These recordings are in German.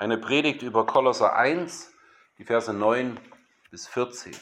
Eine Predigt über Kolosser 1, die Verse 9 bis 14.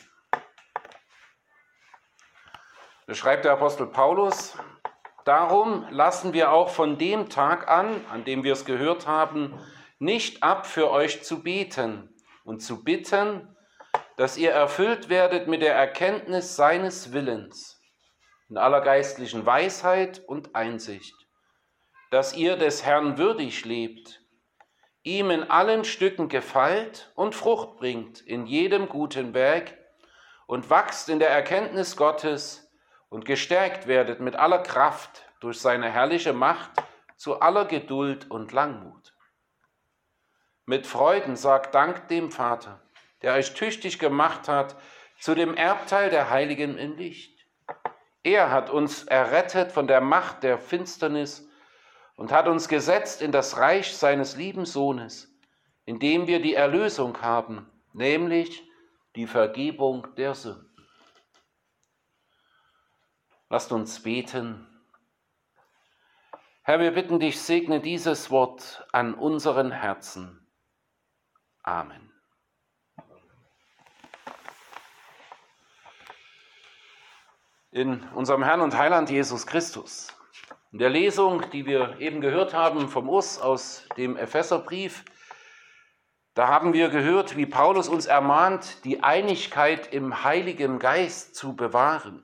Da schreibt der Apostel Paulus: Darum lassen wir auch von dem Tag an dem wir es gehört haben, nicht ab, für euch zu beten und zu bitten, dass ihr erfüllt werdet mit der Erkenntnis seines Willens, in aller geistlichen Weisheit und Einsicht, dass ihr des Herrn würdig lebt, ihm in allen Stücken gefällt und Frucht bringt in jedem guten Werk und wachst in der Erkenntnis Gottes und gestärkt werdet mit aller Kraft durch seine herrliche Macht zu aller Geduld und Langmut. Mit Freuden sagt Dank dem Vater, der euch tüchtig gemacht hat zu dem Erbteil der Heiligen im Licht. Er hat uns errettet von der Macht der Finsternis und hat uns gesetzt in das Reich seines lieben Sohnes, in dem wir die Erlösung haben, nämlich die Vergebung der Sünden. Lasst uns beten. Herr, wir bitten dich, segne dieses Wort an unseren Herzen. Amen. In unserem Herrn und Heiland Jesus Christus, in der Lesung, die wir eben gehört haben vom Urs aus dem Epheserbrief, da haben wir gehört, wie Paulus uns ermahnt, die Einigkeit im Heiligen Geist zu bewahren.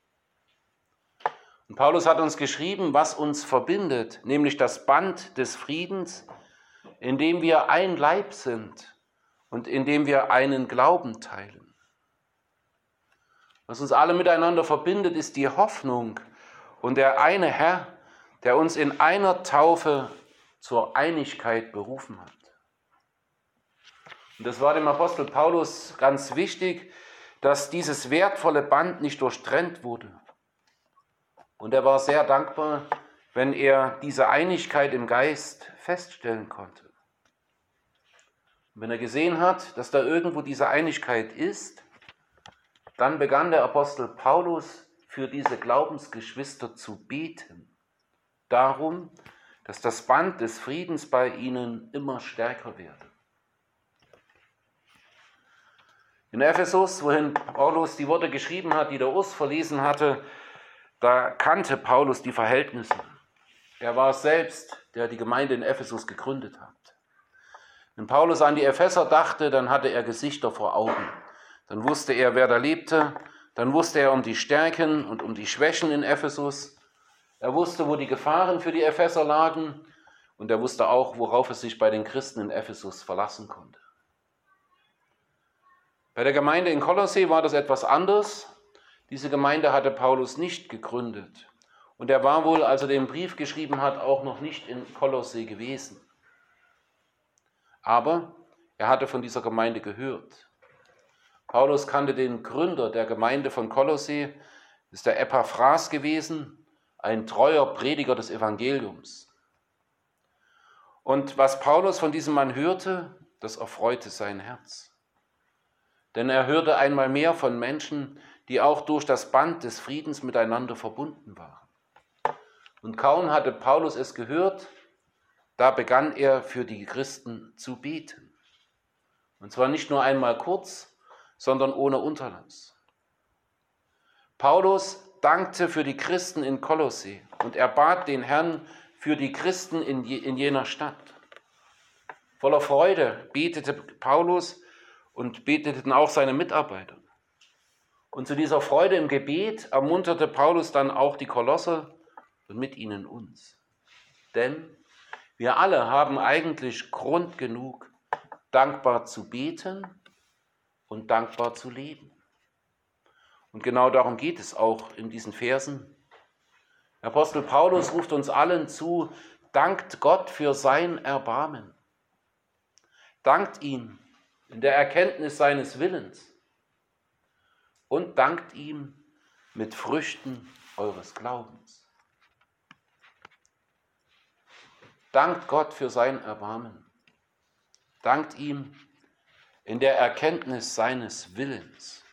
Und Paulus hat uns geschrieben, was uns verbindet, nämlich das Band des Friedens, in dem wir ein Leib sind und in dem wir einen Glauben teilen. Was uns alle miteinander verbindet, ist die Hoffnung und der eine Herr, der uns in einer Taufe zur Einigkeit berufen hat. Und das war dem Apostel Paulus ganz wichtig, dass dieses wertvolle Band nicht durchtrennt wurde. Und er war sehr dankbar, wenn er diese Einigkeit im Geist feststellen konnte. Und wenn er gesehen hat, dass da irgendwo diese Einigkeit ist, dann begann der Apostel Paulus für diese Glaubensgeschwister zu beten. Darum, dass das Band des Friedens bei ihnen immer stärker werde. In Ephesus, wohin Paulus die Worte geschrieben hat, die der Urs verlesen hatte, da kannte Paulus die Verhältnisse. Er war es selbst, der die Gemeinde in Ephesus gegründet hat. Wenn Paulus an die Epheser dachte, dann hatte er Gesichter vor Augen. Dann wusste er, wer da lebte. Dann wusste er um die Stärken und um die Schwächen in Ephesus. Er wusste, wo die Gefahren für die Epheser lagen. Und er wusste auch, worauf er sich bei den Christen in Ephesus verlassen konnte. Bei der Gemeinde in Kolossee war das etwas anders. Diese Gemeinde hatte Paulus nicht gegründet. Und er war wohl, als er den Brief geschrieben hat, auch noch nicht in Kolossee gewesen. Aber er hatte von dieser Gemeinde gehört. Paulus kannte den Gründer der Gemeinde von Kolossee, das ist der Epaphras gewesen, ein treuer Prediger des Evangeliums. Und was Paulus von diesem Mann hörte, das erfreute sein Herz. Denn er hörte einmal mehr von Menschen, die auch durch das Band des Friedens miteinander verbunden waren. Und kaum hatte Paulus es gehört, da begann er für die Christen zu beten. Und zwar nicht nur einmal kurz, sondern ohne Unterlass. Paulus dankte für die Christen in Kolossee und er bat den Herrn für die Christen in jener Stadt. Voller Freude betete Paulus und beteten auch seine Mitarbeiter. Und zu dieser Freude im Gebet ermunterte Paulus dann auch die Kolosser und mit ihnen uns. Denn wir alle haben eigentlich Grund genug, dankbar zu beten und dankbar zu leben. Und genau darum geht es auch in diesen Versen. Der Apostel Paulus ruft uns allen zu, dankt Gott für sein Erbarmen. Dankt ihm in der Erkenntnis seines Willens und dankt ihm mit Früchten eures Glaubens. Dankt Gott für sein Erbarmen. Dankt ihm in der Erkenntnis seines Willens.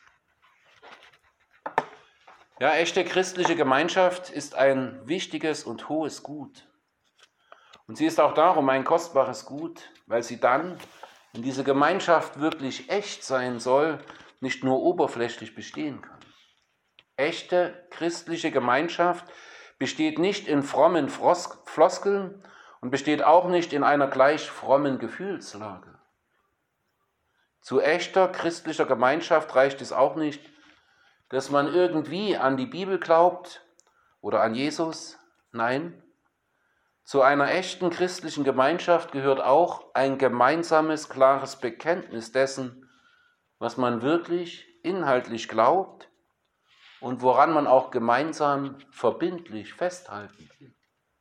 Ja, echte christliche Gemeinschaft ist ein wichtiges und hohes Gut. Und sie ist auch darum ein kostbares Gut, weil sie dann, wenn diese Gemeinschaft wirklich echt sein soll, nicht nur oberflächlich bestehen kann. Echte christliche Gemeinschaft besteht nicht in frommen Floskeln und besteht auch nicht in einer gleich frommen Gefühlslage. Zu echter christlicher Gemeinschaft reicht es auch nicht, dass man irgendwie an die Bibel glaubt oder an Jesus. Nein, zu einer echten christlichen Gemeinschaft gehört auch ein gemeinsames, klares Bekenntnis dessen, was man wirklich inhaltlich glaubt und woran man auch gemeinsam verbindlich festhalten will.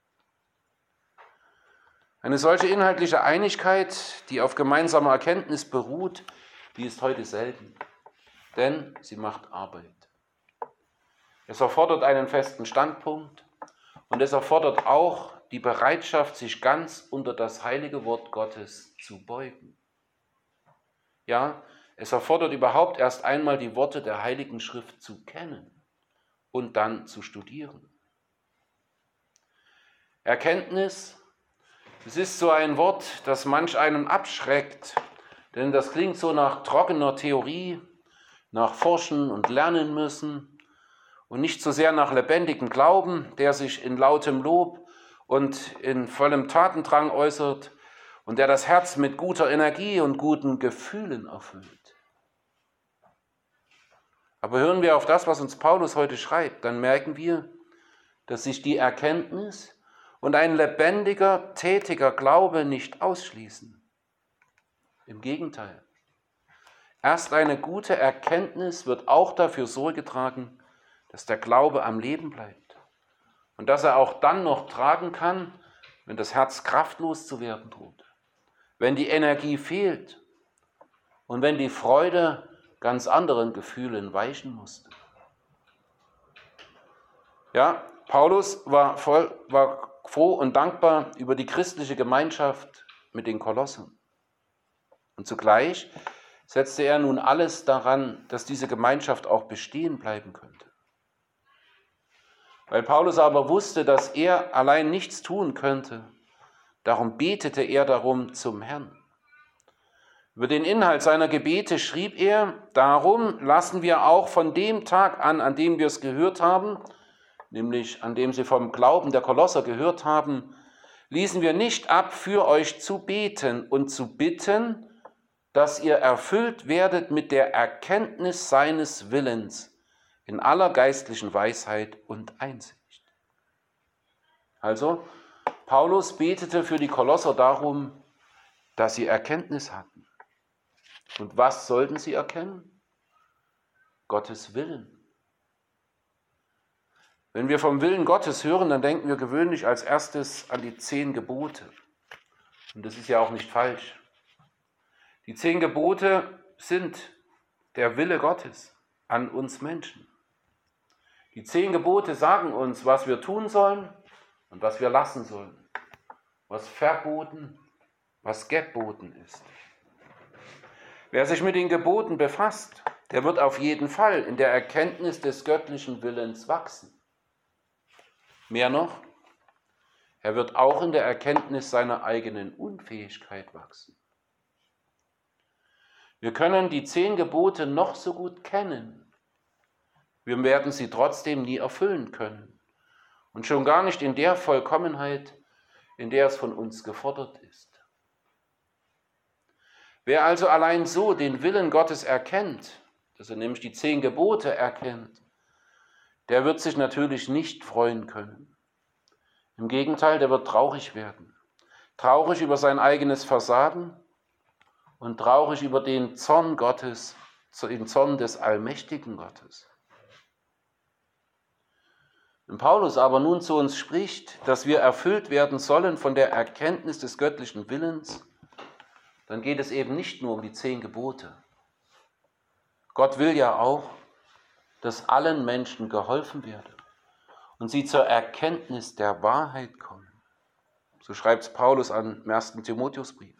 Eine solche inhaltliche Einigkeit, die auf gemeinsamer Erkenntnis beruht, die ist heute selten, denn sie macht Arbeit. Es erfordert einen festen Standpunkt und es erfordert auch die Bereitschaft, sich ganz unter das heilige Wort Gottes zu beugen. Ja, es erfordert überhaupt erst einmal die Worte der Heiligen Schrift zu kennen und dann zu studieren. Erkenntnis, es ist so ein Wort, das manch einen abschreckt, denn das klingt so nach trockener Theorie, nach Forschen und Lernen müssen und nicht so sehr nach lebendigem Glauben, der sich in lautem Lob und in vollem Tatendrang äußert und der das Herz mit guter Energie und guten Gefühlen erfüllt. Aber hören wir auf das, was uns Paulus heute schreibt, dann merken wir, dass sich die Erkenntnis und ein lebendiger, tätiger Glaube nicht ausschließen. Im Gegenteil. Erst eine gute Erkenntnis wird auch dafür Sorge tragen, dass der Glaube am Leben bleibt und dass er auch dann noch tragen kann, wenn das Herz kraftlos zu werden droht, wenn die Energie fehlt und wenn die Freude ganz anderen Gefühlen weichen musste. Ja, Paulus war froh und dankbar über die christliche Gemeinschaft mit den Kolossern. Und zugleich setzte er nun alles daran, dass diese Gemeinschaft auch bestehen bleiben könnte. Weil Paulus aber wusste, dass er allein nichts tun könnte, darum betete er darum zum Herrn. Über den Inhalt seiner Gebete schrieb er: Darum lassen wir auch von dem Tag an dem wir es gehört haben, nämlich an dem sie vom Glauben der Kolosser gehört haben, ließen wir nicht ab, für euch zu beten und zu bitten, dass ihr erfüllt werdet mit der Erkenntnis seines Willens in aller geistlichen Weisheit und Einsicht. Also, Paulus betete für die Kolosser darum, dass sie Erkenntnis hatten. Und was sollten sie erkennen? Gottes Willen. Wenn wir vom Willen Gottes hören, dann denken wir gewöhnlich als erstes an die 10 Gebote. Und das ist ja auch nicht falsch. Die 10 Gebote sind der Wille Gottes an uns Menschen. Die 10 Gebote sagen uns, was wir tun sollen und was wir lassen sollen, was verboten, was geboten ist. Wer sich mit den Geboten befasst, der wird auf jeden Fall in der Erkenntnis des göttlichen Willens wachsen. Mehr noch, er wird auch in der Erkenntnis seiner eigenen Unfähigkeit wachsen. Wir können die 10 Gebote noch so gut kennen. Wir werden sie trotzdem nie erfüllen können. Und schon gar nicht in der Vollkommenheit, in der es von uns gefordert ist. Wer also allein so den Willen Gottes erkennt, dass er nämlich die 10 Gebote erkennt, der wird sich natürlich nicht freuen können. Im Gegenteil, der wird traurig werden. Traurig über sein eigenes Versagen und traurig über den Zorn Gottes, den Zorn des allmächtigen Gottes. Wenn Paulus aber nun zu uns spricht, dass wir erfüllt werden sollen von der Erkenntnis des göttlichen Willens, dann geht es eben nicht nur um die 10 Gebote. Gott will ja auch, dass allen Menschen geholfen werde und sie zur Erkenntnis der Wahrheit kommen. So schreibt es Paulus am 1. Timotheusbrief.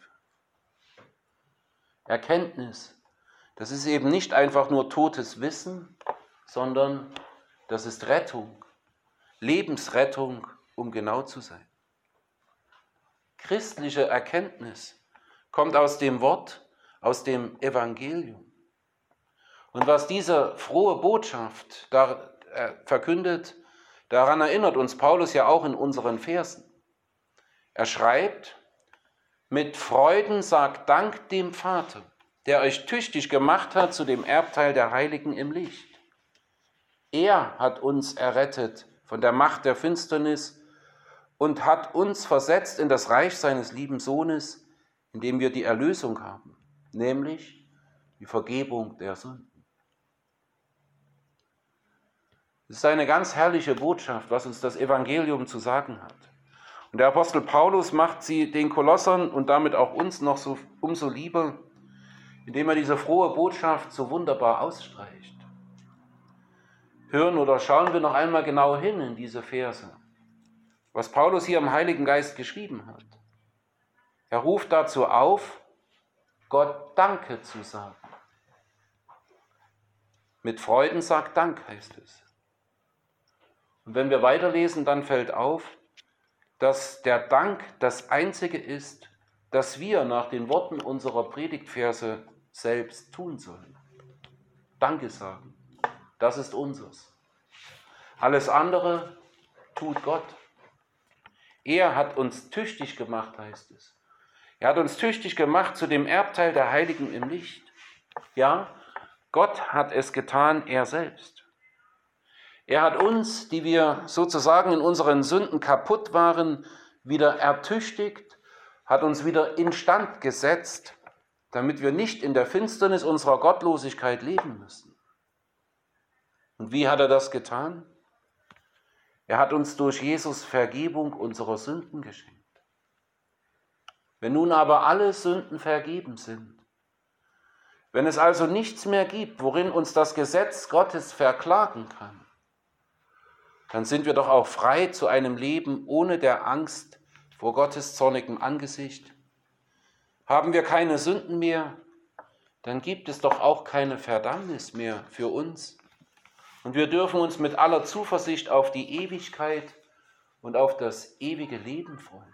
Erkenntnis, das ist eben nicht einfach nur totes Wissen, sondern das ist Rettung, Lebensrettung, um genau zu sein. Christliche Erkenntnis kommt aus dem Wort, aus dem Evangelium. Und was diese frohe Botschaft verkündet, daran erinnert uns Paulus ja auch in unseren Versen. Er schreibt, mit Freuden sagt Dank dem Vater, der euch tüchtig gemacht hat zu dem Erbteil der Heiligen im Licht. Er hat uns errettet von der Macht der Finsternis und hat uns versetzt in das Reich seines lieben Sohnes, in dem wir die Erlösung haben, nämlich die Vergebung der Sünden. Es ist eine ganz herrliche Botschaft, was uns das Evangelium zu sagen hat. Und der Apostel Paulus macht sie den Kolossern und damit auch uns noch so umso lieber, indem er diese frohe Botschaft so wunderbar ausstreicht. Hören oder schauen wir noch einmal genau hin in diese Verse, was Paulus hier im Heiligen Geist geschrieben hat. Er ruft dazu auf, Gott Danke zu sagen. Mit Freuden sagt Dank, heißt es. Und wenn wir weiterlesen, dann fällt auf, dass der Dank das Einzige ist, das wir nach den Worten unserer Predigtverse selbst tun sollen. Danke sagen, das ist unseres. Alles andere tut Gott. Er hat uns tüchtig gemacht, heißt es. Er hat uns tüchtig gemacht zu dem Erbteil der Heiligen im Licht. Ja, Gott hat es getan, er selbst. Er hat uns, die wir sozusagen in unseren Sünden kaputt waren, wieder ertüchtigt, hat uns wieder instand gesetzt, damit wir nicht in der Finsternis unserer Gottlosigkeit leben müssen. Und wie hat er das getan? Er hat uns durch Jesus Vergebung unserer Sünden geschenkt. Wenn nun aber alle Sünden vergeben sind, wenn es also nichts mehr gibt, worin uns das Gesetz Gottes verklagen kann, dann sind wir doch auch frei zu einem Leben ohne der Angst vor Gottes zornigem Angesicht. Haben wir keine Sünden mehr, dann gibt es doch auch keine Verdammnis mehr für uns. Und wir dürfen uns mit aller Zuversicht auf die Ewigkeit und auf das ewige Leben freuen.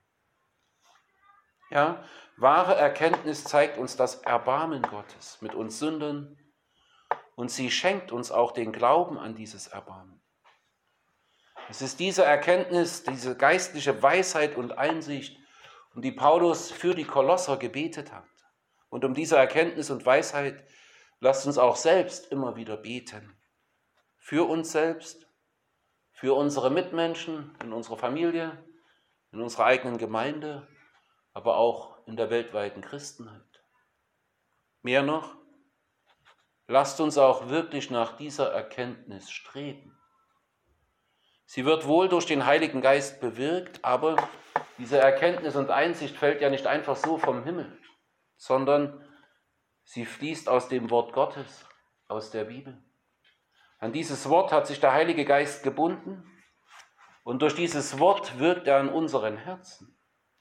Ja, wahre Erkenntnis zeigt uns das Erbarmen Gottes mit uns Sündern und sie schenkt uns auch den Glauben an dieses Erbarmen. Es ist diese Erkenntnis, diese geistliche Weisheit und Einsicht, um die Paulus für die Kolosser gebetet hat. Und um diese Erkenntnis und Weisheit lasst uns auch selbst immer wieder beten. Für uns selbst, für unsere Mitmenschen, in unserer Familie, in unserer eigenen Gemeinde, aber auch in der weltweiten Christenheit. Mehr noch, lasst uns auch wirklich nach dieser Erkenntnis streben. Sie wird wohl durch den Heiligen Geist bewirkt, aber diese Erkenntnis und Einsicht fällt ja nicht einfach so vom Himmel, sondern sie fließt aus dem Wort Gottes, aus der Bibel. An dieses Wort hat sich der Heilige Geist gebunden und durch dieses Wort wirkt er an unseren Herzen.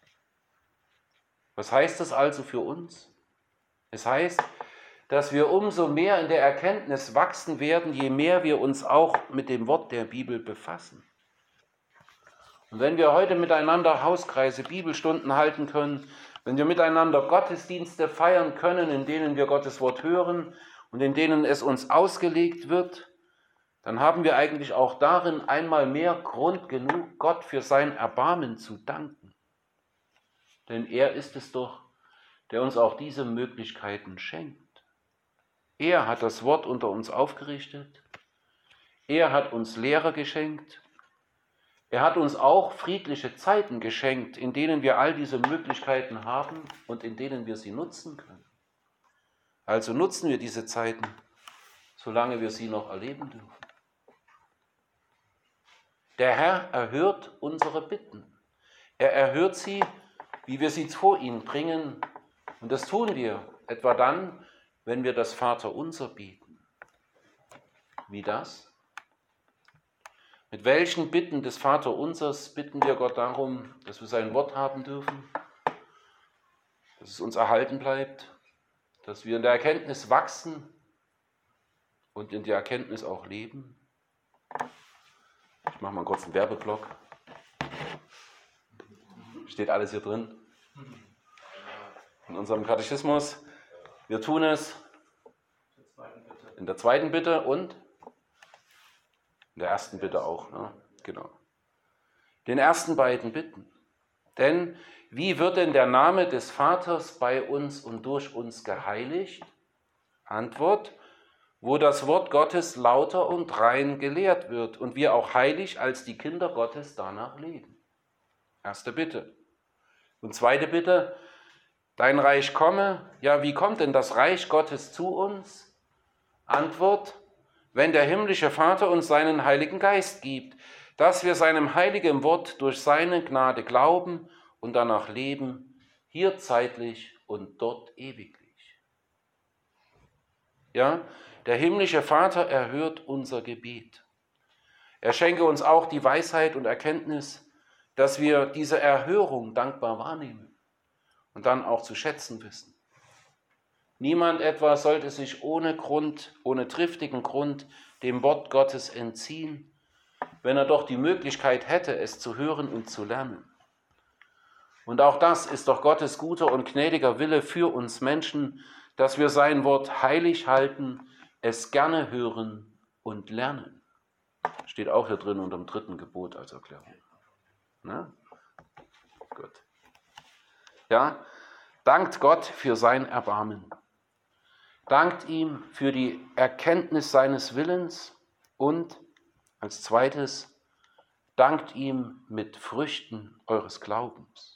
Was heißt das also für uns? Es heißt, dass wir umso mehr in der Erkenntnis wachsen werden, je mehr wir uns auch mit dem Wort der Bibel befassen. Und wenn wir heute miteinander Hauskreise, Bibelstunden halten können, wenn wir miteinander Gottesdienste feiern können, in denen wir Gottes Wort hören und in denen es uns ausgelegt wird, dann haben wir eigentlich auch darin einmal mehr Grund genug, Gott für sein Erbarmen zu danken. Denn er ist es doch, der uns auch diese Möglichkeiten schenkt. Er hat das Wort unter uns aufgerichtet. Er hat uns Lehrer geschenkt. Er hat uns auch friedliche Zeiten geschenkt, in denen wir all diese Möglichkeiten haben und in denen wir sie nutzen können. Also nutzen wir diese Zeiten, solange wir sie noch erleben dürfen. Der Herr erhört unsere Bitten. Er erhört sie, wie wir sie vor ihn bringen. Und das tun wir etwa dann, wenn wir das Vaterunser beten. Wie das? Mit welchen Bitten des Vaterunsers bitten wir Gott darum, dass wir sein Wort haben dürfen, dass es uns erhalten bleibt, dass wir in der Erkenntnis wachsen und in der Erkenntnis auch leben? Ich mache mal kurz einen Werbeblock. Steht alles hier drin. In unserem Katechismus. Wir tun es in der zweiten Bitte und in der ersten Bitte auch. Ne? Genau. Den ersten beiden Bitten. Denn wie wird denn der Name des Vaters bei uns und durch uns geheiligt? Antwort: Wo das Wort Gottes lauter und rein gelehrt wird und wir auch heilig als die Kinder Gottes danach leben. Erste Bitte. Und zweite Bitte: Dein Reich komme. Ja, wie kommt denn das Reich Gottes zu uns? Antwort: Wenn der himmlische Vater uns seinen Heiligen Geist gibt, dass wir seinem heiligen Wort durch seine Gnade glauben und danach leben, hier zeitlich und dort ewiglich. Ja, der himmlische Vater erhört unser Gebet. Er schenke uns auch die Weisheit und Erkenntnis, dass wir diese Erhörung dankbar wahrnehmen und dann auch zu schätzen wissen. Niemand etwa sollte sich ohne Grund, ohne triftigen Grund dem Wort Gottes entziehen, wenn er doch die Möglichkeit hätte, es zu hören und zu lernen. Und auch das ist doch Gottes guter und gnädiger Wille für uns Menschen, dass wir sein Wort heilig halten, es gerne hören und lernen. Steht auch hier drin unter dem 3. Gebot als Erklärung. Na? Gut. Ja, dankt Gott für sein Erbarmen. Dankt ihm für die Erkenntnis seines Willens und als zweites, dankt ihm mit Früchten eures Glaubens.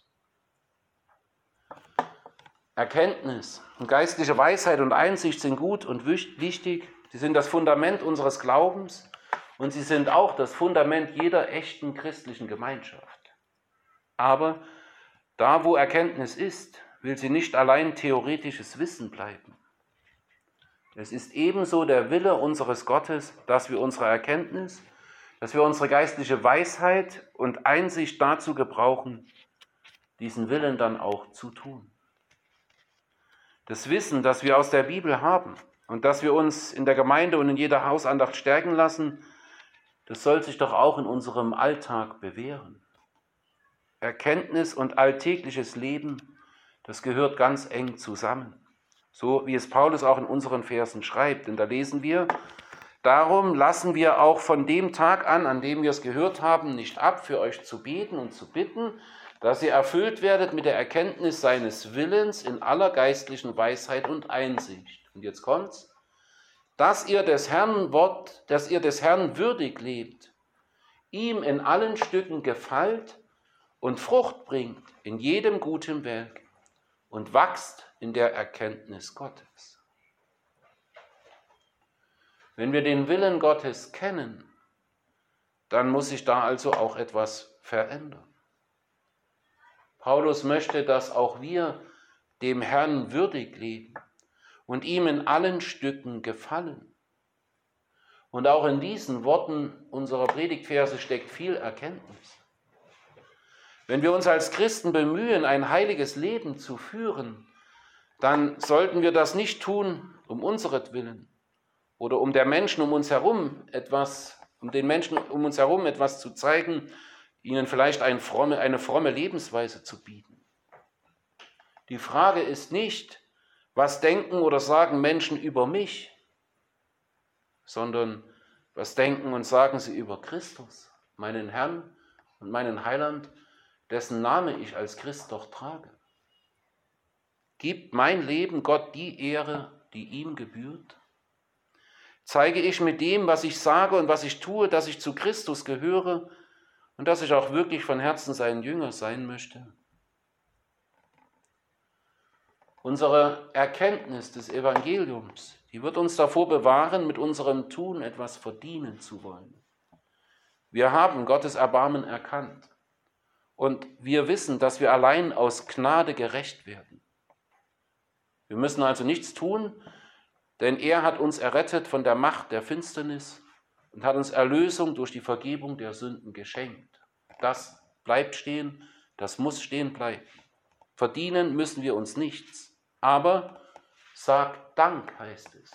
Erkenntnis und geistliche Weisheit und Einsicht sind gut und wichtig. Sie sind das Fundament unseres Glaubens und sie sind auch das Fundament jeder echten christlichen Gemeinschaft. Aber da, wo Erkenntnis ist, will sie nicht allein theoretisches Wissen bleiben. Es ist ebenso der Wille unseres Gottes, dass wir unsere Erkenntnis, dass wir unsere geistliche Weisheit und Einsicht dazu gebrauchen, diesen Willen dann auch zu tun. Das Wissen, das wir aus der Bibel haben und das wir uns in der Gemeinde und in jeder Hausandacht stärken lassen, das soll sich doch auch in unserem Alltag bewähren. Erkenntnis und alltägliches Leben, das gehört ganz eng zusammen. So wie es Paulus auch in unseren Versen schreibt. Und da lesen wir: Darum lassen wir auch von dem Tag an dem wir es gehört haben, nicht ab, für euch zu beten und zu bitten, dass ihr erfüllt werdet mit der Erkenntnis seines Willens in aller geistlichen Weisheit und Einsicht. Und jetzt kommt's: Dass ihr des Herrn würdig lebt, ihm in allen Stücken gefällt und Frucht bringt in jedem guten Werk und wachst in der Erkenntnis Gottes. Wenn wir den Willen Gottes kennen, dann muss sich da also auch etwas verändern. Paulus möchte, dass auch wir dem Herrn würdig leben und ihm in allen Stücken gefallen. Und auch in diesen Worten unserer Predigtverse steckt viel Erkenntnis. Wenn wir uns als Christen bemühen, ein heiliges Leben zu führen, dann sollten wir das nicht tun um unseretwillen oder um den Menschen um uns herum etwas zu zeigen, ihnen vielleicht eine fromme Lebensweise zu bieten. Die Frage ist nicht, was denken oder sagen Menschen über mich, sondern was denken und sagen sie über Christus, meinen Herrn und meinen Heiland, dessen Name ich als Christ doch trage. Gibt mein Leben Gott die Ehre, die ihm gebührt? Zeige ich mit dem, was ich sage und was ich tue, dass ich zu Christus gehöre und dass ich auch wirklich von Herzen sein Jünger sein möchte? Unsere Erkenntnis des Evangeliums, die wird uns davor bewahren, mit unserem Tun etwas verdienen zu wollen. Wir haben Gottes Erbarmen erkannt und wir wissen, dass wir allein aus Gnade gerecht werden. Wir müssen also nichts tun, denn er hat uns errettet von der Macht der Finsternis und hat uns Erlösung durch die Vergebung der Sünden geschenkt. Das bleibt stehen, das muss stehen bleiben. Verdienen müssen wir uns nichts, aber sagt Dank, heißt es.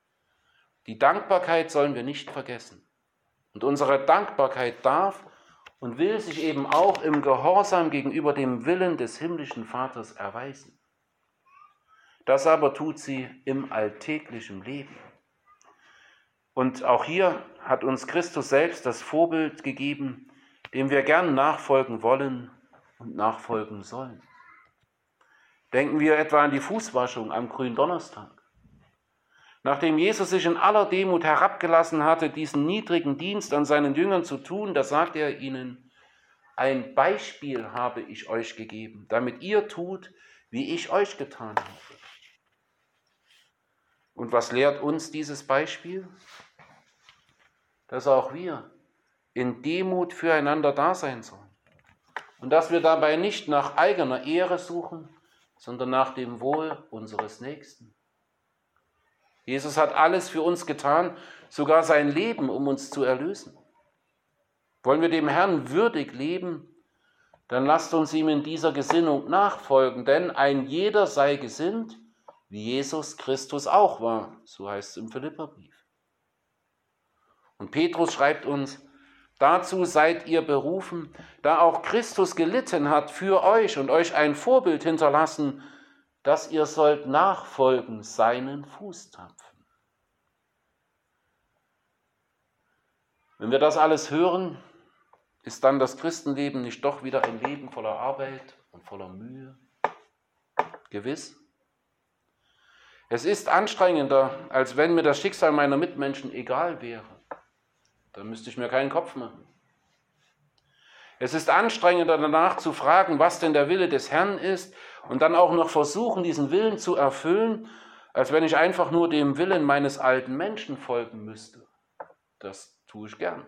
Die Dankbarkeit sollen wir nicht vergessen. Und unsere Dankbarkeit darf und will sich eben auch im Gehorsam gegenüber dem Willen des himmlischen Vaters erweisen. Das aber tut sie im alltäglichen Leben. Und auch hier hat uns Christus selbst das Vorbild gegeben, dem wir gern nachfolgen wollen und nachfolgen sollen. Denken wir etwa an die Fußwaschung am Gründonnerstag. Nachdem Jesus sich in aller Demut herabgelassen hatte, diesen niedrigen Dienst an seinen Jüngern zu tun, da sagt er ihnen: Ein Beispiel habe ich euch gegeben, damit ihr tut, wie ich euch getan habe. Und was lehrt uns dieses Beispiel? Dass auch wir in Demut füreinander da sein sollen und dass wir dabei nicht nach eigener Ehre suchen, sondern nach dem Wohl unseres Nächsten. Jesus hat alles für uns getan, sogar sein Leben, um uns zu erlösen. Wollen wir dem Herrn würdig leben, dann lasst uns ihm in dieser Gesinnung nachfolgen, denn ein jeder sei gesinnt, wie Jesus Christus auch war, so heißt es im Philipperbrief. Und Petrus schreibt uns: Dazu seid ihr berufen, da auch Christus gelitten hat für euch und euch ein Vorbild hinterlassen, dass ihr sollt nachfolgen seinen Fußtapfen. Wenn wir das alles hören, ist dann das Christenleben nicht doch wieder ein Leben voller Arbeit und voller Mühe? Gewiss. Es ist anstrengender, als wenn mir das Schicksal meiner Mitmenschen egal wäre. Da müsste ich mir keinen Kopf machen. Es ist anstrengender, danach zu fragen, was denn der Wille des Herrn ist und dann auch noch versuchen, diesen Willen zu erfüllen, als wenn ich einfach nur dem Willen meines alten Menschen folgen müsste. Das tue ich gern.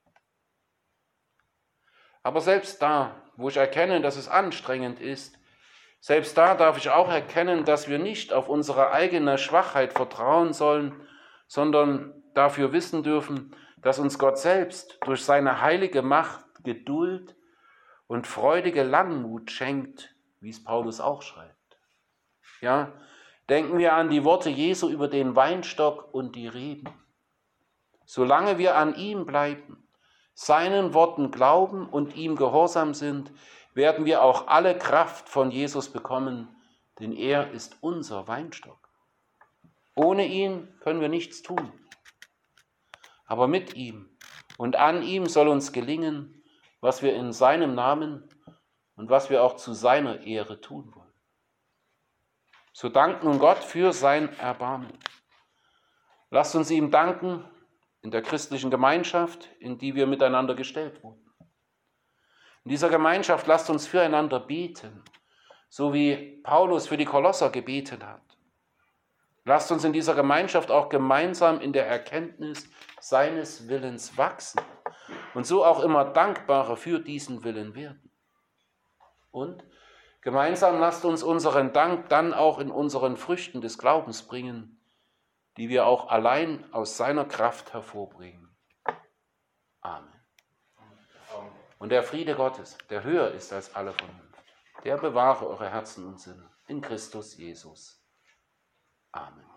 Aber selbst da, wo ich erkenne, dass es anstrengend ist, selbst da darf ich auch erkennen, dass wir nicht auf unsere eigene Schwachheit vertrauen sollen, sondern dafür wissen dürfen, dass uns Gott selbst durch seine heilige Macht Geduld und freudige Langmut schenkt, wie es Paulus auch schreibt. Ja, denken wir an die Worte Jesu über den Weinstock und die Reben. Solange wir an ihm bleiben, seinen Worten glauben und ihm gehorsam sind, werden wir auch alle Kraft von Jesus bekommen, denn er ist unser Weinstock. Ohne ihn können wir nichts tun. Aber mit ihm und an ihm soll uns gelingen, was wir in seinem Namen und was wir auch zu seiner Ehre tun wollen. So dankt nun Gott für sein Erbarmen. Lasst uns ihm danken in der christlichen Gemeinschaft, in die wir miteinander gestellt wurden. In dieser Gemeinschaft lasst uns füreinander beten, so wie Paulus für die Kolosser gebetet hat. Lasst uns in dieser Gemeinschaft auch gemeinsam in der Erkenntnis seines Willens wachsen und so auch immer dankbarer für diesen Willen werden. Und gemeinsam lasst uns unseren Dank dann auch in unseren Früchten des Glaubens bringen, die wir auch allein aus seiner Kraft hervorbringen. Amen. Und der Friede Gottes, der höher ist als alle Vernunft, der bewahre eure Herzen und Sinne in Christus Jesus. Amen.